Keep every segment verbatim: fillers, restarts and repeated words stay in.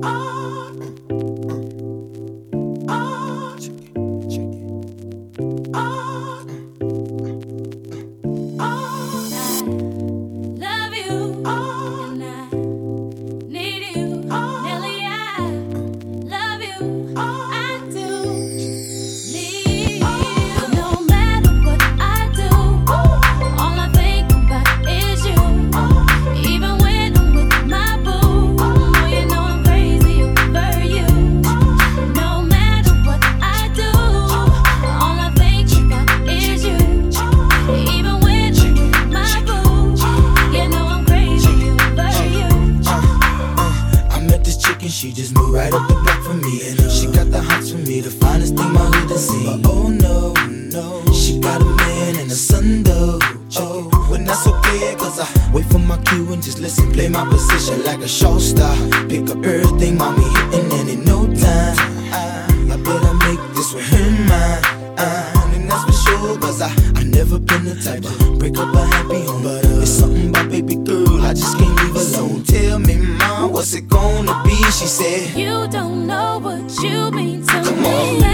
She just moved right up the block for me, and uh, she got the hots for me, the finest thing my hood has seen. But oh no, no, she got a man and a son though. Oh, when that's okay, cause I wait for my cue and just listen, play my position like a show star. Pick up everything, mommy hitting, and in no time I, I better make this with her mine. Uh, and that's for sure, cause I, I never been the type to break up a happy home. But uh, it's something about baby girl, I just can't leave alone. Tell me, mom, what's it gonna be? She said, you don't know what you mean to Come me. on.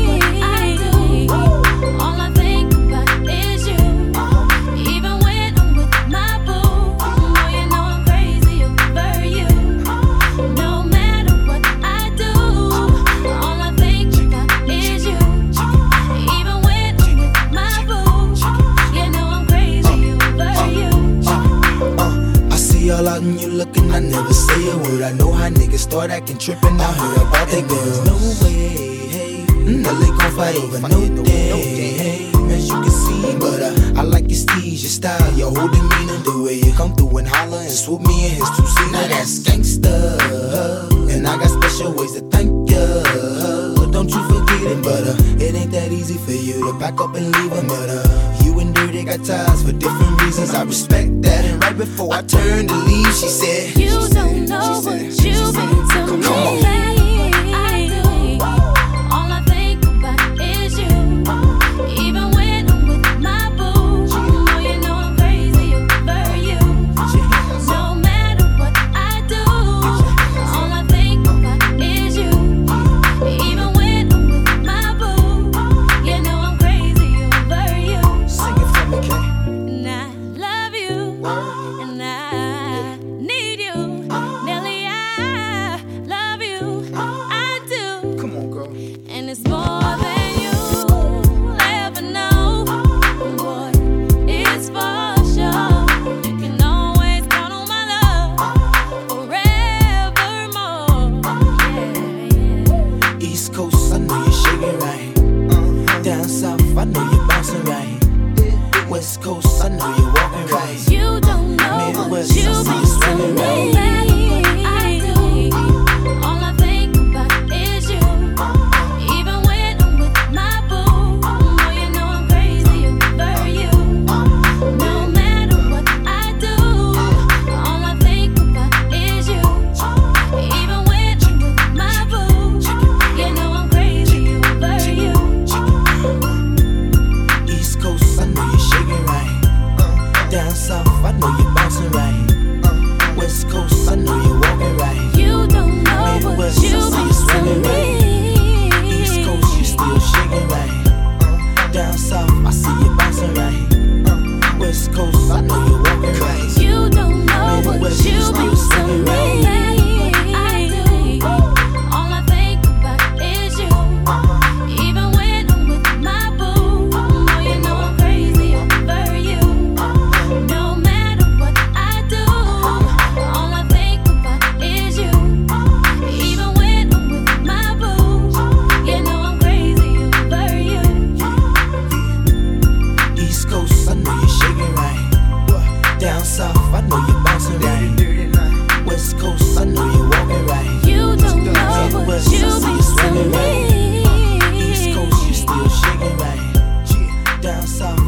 I do. All I think about is you. Even when I'm with my boo, oh, you know I'm crazy over you. No matter what I do, all I think about is you. Even when I'm with my boo, you know I'm crazy over you. uh, I see all out and you looking, I never say a word. I know how niggas start acting trippin'. I heard about they girls. No way, hey, no they gon' fight over no day, hey, as you can see. But uh, I like your steez, your style, your whole demeanor, the way you come through and holler and swoop me in his two seater. Now that's gangsta, and I got special ways to thank ya. Don't you forget it, but uh, it ain't that easy for you to back up and leave him. But uh, you and Dirty got ties for different reasons. I respect that. And right before I turned to leave, she said, you don't know what you mean to me. Come on. I do. All I think about is you. Even when I'm with my boo, oh, you know I'm crazy over you. No matter what I do, all I think about is you. Even when I'm with my boo, you know I'm crazy over you. Sing it for me, Kay. And I love you, and I need you, Nelly. I love you, I do, Come on, girl. and it's more than you'll ever know. Boy, it's for sure. You can always count on my love forevermore. Yeah, yeah. East Coast, I know you're shaking right. Down South, I know you're bouncing right. West Coast, I know you're walking right. You don't know what Midwest, you I see you mean to swinging me. right. I do. All I think about is you. Even when I'm with my boo, oh, you know I'm crazy over you. No matter what I do, all I think about is you. Even when I'm with my boo, you know I'm crazy over you. East Coast, I know you're shaking right. Down South, I know you're bouncing right. West Coast, I know you're walking right. You don't know what Midwest, you I see you mean to swinging right. me. East Coast, you still shaking right. Down South, I see you bouncing right. West Coast, I know you're walking right. You don't know what Midwest, you you still mean to swinging me. right. I do. All I think about is you. Even when I'm with my boo, oh, you know I'm crazy over you. No matter what I do, all I think about is you. Even when I'm with my boo, you know I'm crazy over you. East Coast, I know you're shaking right. Down South, I know you're bouncing right. West Coast, I know you're walking right. You don't know what Midwest, you I see mean you to swinging right. me. East Coast, you still shaking right. Down South,